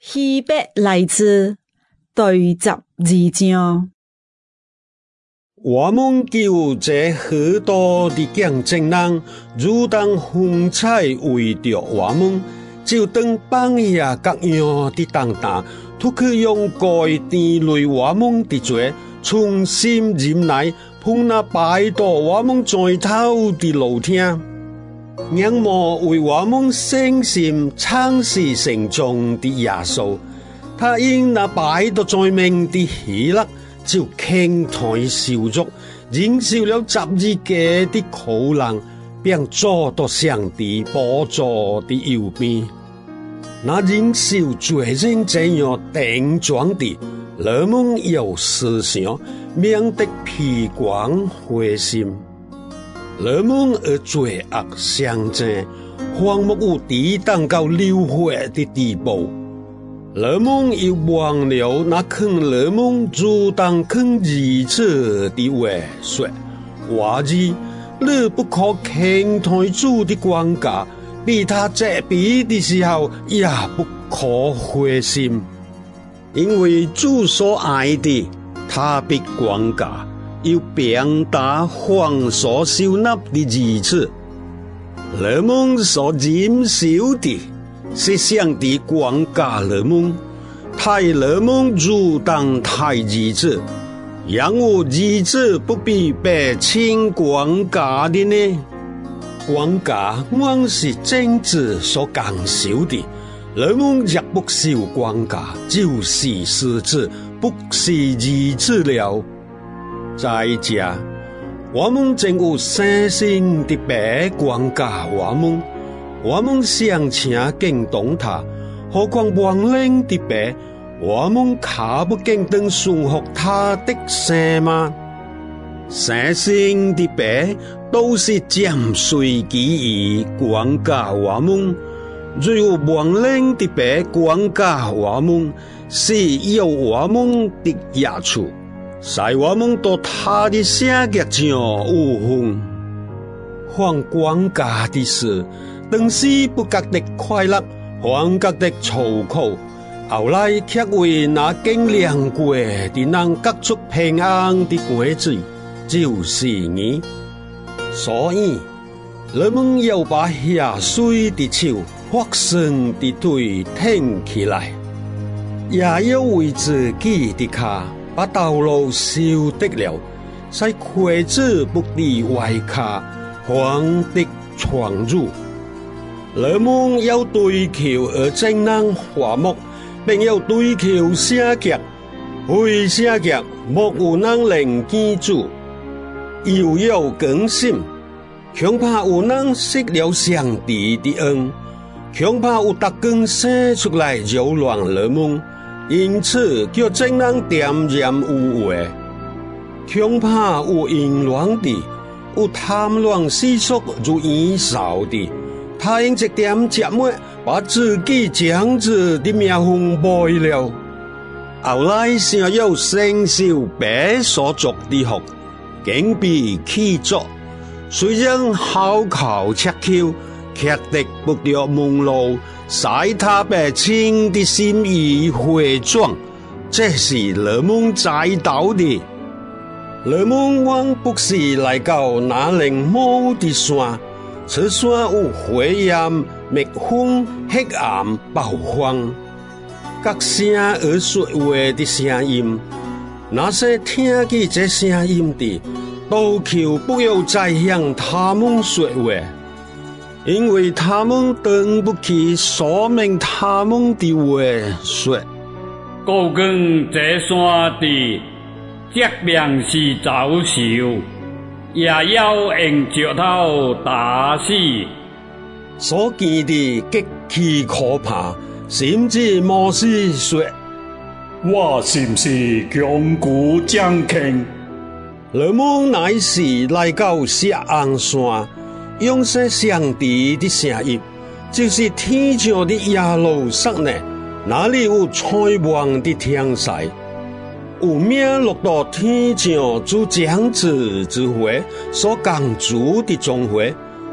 希伯来字第12章。 我们求这许多的竞争人，如当风采围着我们，就当放下各样的担当，脱去用盖垫累我们的罪，重新忍耐，碰那摆到我们在头的路听。仰慕为我们信心창世成终的耶稣，他因那摆到在面的喜乐，就傾台受辱，忍受了12架的苦難，並坐到上帝寶座的右邊。那忍受罪人這樣頂撞的，我們要思想，免得疲倦灰心。我們而罪惡相爭，荒木有抵擋到流血的地步。我們又忘了那坑我們阻擋坑兒子的話說，話兒你不可傾台主的管教，比他責備的時候也不可灰心，因為主所愛的，他必管教，要鞭打凡所收納的兒子。我們所忍受的，是上帝管教我們，太我們阻擋太兒子，讓我兒子不必被親管教的呢？管教我是政治所感受的，我們若不受管教，就是獅子，不是兒子了。在這，我們正有聖神的被管教我們尚且敬重他，何況亡靈的白，我們可不敬當順服他的聖嗎？聖神的白都是漸隨己意管教我們，只有亡靈的白管教我們，是有我們的益處，使我們到他的聖潔上有份。凡管教的事，當時不覺得快樂，反覺得愁苦，後來卻為那經歷過的人結出平安的果子，就是你。所以，我們要把下垂的手、發生的腿挺起來，也要為自己的腳把道路修得了，使瘸子不至外腳反的闖入。我們要追求而正能和睦，並要追求聖潔，為聖潔莫有人能記住，又要更新，恐怕有人失了上帝的恩，恐怕有特工生出來擾亂我們，因此叫正能點染污穢，恐怕有淫亂的，有貪戀世俗如煙掃的，他用這點折磨，把自己將子的命分敗了。後來想要承受白所作的福，竟被棄作，雖然好口切口，卻得不了蒙路，使他被親的心意回轉，這是我們知道的。我們往不是來到那靈魔的山，此山有火焰、蜜蜂、黑暗、暴風，各聲而說話的聲音。那些聽見這聲音的，都求不要再向他們說話，因為他們登不起說明他們的話說。 高更這山的責命是遭受，也要用石頭打死。 所見的極其可怕，甚至摩西說： 我是不是強固將傾？ 我們乃是來到錫安山，用些上帝的聲音，就是天上的耶路撒冷，那裡有彩虹的天使。有命落到天上主將子之會所降主的總會，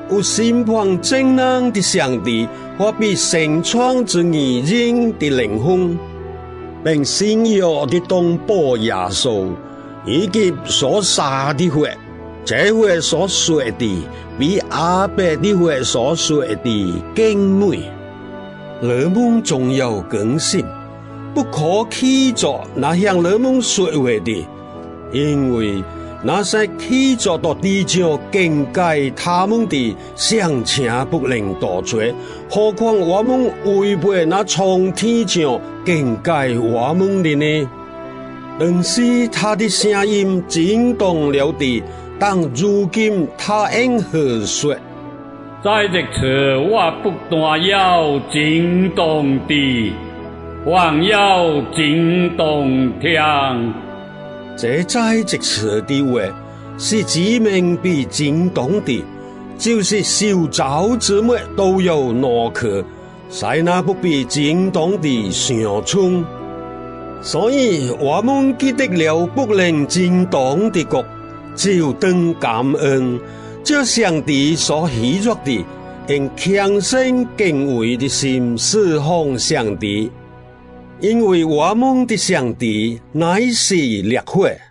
有審判正人的上帝，或比成創之義人的靈魂，並新約的東坡耶穌，以及所灑的血，這血所說的比亞伯的血所說的更美。人們總要更新，不可棄作那向人們說話的，因為那些棄作到地上敬戒他們的，尚且不能得罪，何況我們違背那從天上敬戒我們的呢？但是他的聲音震動了地，但如今他應何說？ 在這次我不但要震動地，還要震動天。 這在這次的話是指明被震動的，就是受造之物都有挪去，使那不被震動的相衝。所以我們記得了不能震動的國，就當感恩，照上帝所喜悅的，用強盛敬畏的心侍奉上帝。因為我們的上帝乃是烈火。